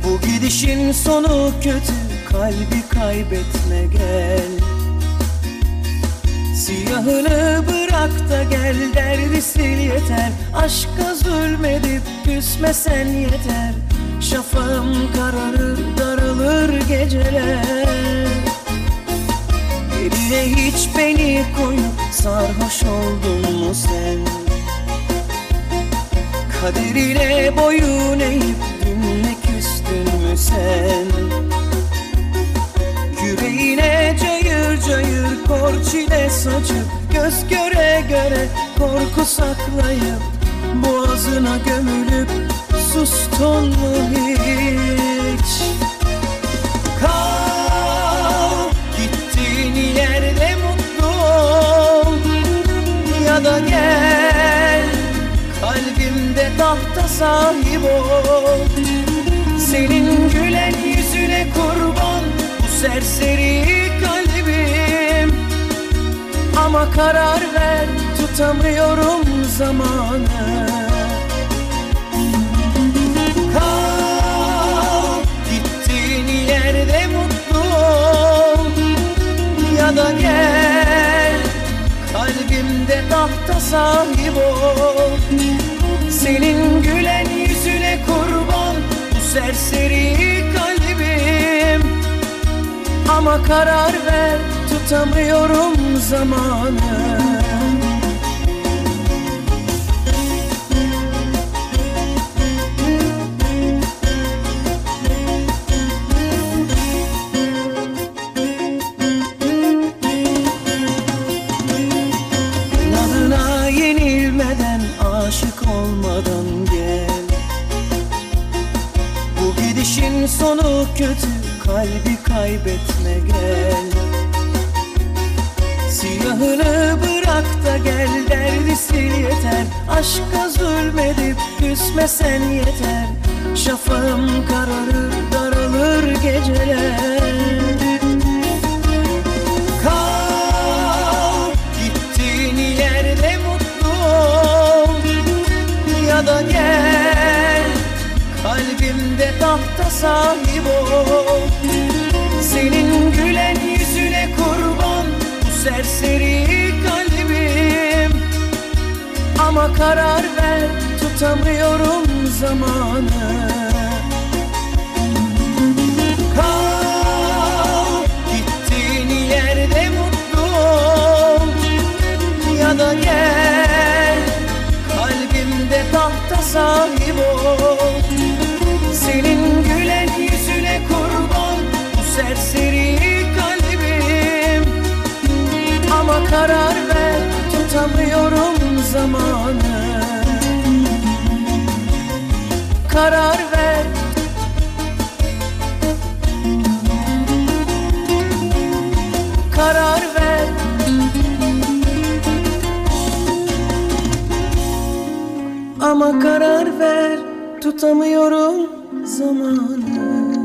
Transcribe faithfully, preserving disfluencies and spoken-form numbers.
Bu gidişin sonu kötü, kalbi kaybetme gel. Siyahını bırak da gel, derdi sil yeter. Aşka zulmedip küsmesen yeter. Şafağım kararır, daralır geceler. Eline hiç beni koyup sarhoş oldun mu sen? Kaderine boyun eğip dünle küstün mü sen? Yüreğine cayır cayır kor çile saçıp, göz göre göre korku saklayıp, boğazına gömülüp sustun mu hiç? Kal, gittiğin yerde mutlu ol, ya da gel kalbimde tahta sahip ol. Senin gülen yüzüne kurban bu serseri kalbim. Ama karar ver, tutamıyorum zamanı. Kal, gittiğin yerde mutlu ol, ya da gel kalbimde tahta sahip ol. Senin gülen yüzüne kurban bu serseri kalbim. Ama karar ver, tutamıyorum zamanı. İnadına yenilmeden, aşık olmadan gel. Bu gidişin sonu kötü, kalbi kaybetme gel. Siyahını bırak da gel, derdi sil yeter. Aşka zulmedip küsmesen yeter. Şafağım kararır, daralır geceler. Kal, gittiğin yerde mutlu ol, ya da gel kalbimde tahta sahip ol. Senin gülen yüzüne kurban bu serseri kalbim. Ama karar ver, tutamıyorum zamanı. Kal, gittiğin yerde mutlu ol, ya da gel kalbimde tahta sahip ol. Senin gülen yüzüne kurban bu serseri kalbim. Ama karar ver, tutamıyorum zamanı. Karar ver, karar ver. Ama karar ver, tutamıyorum zamanı.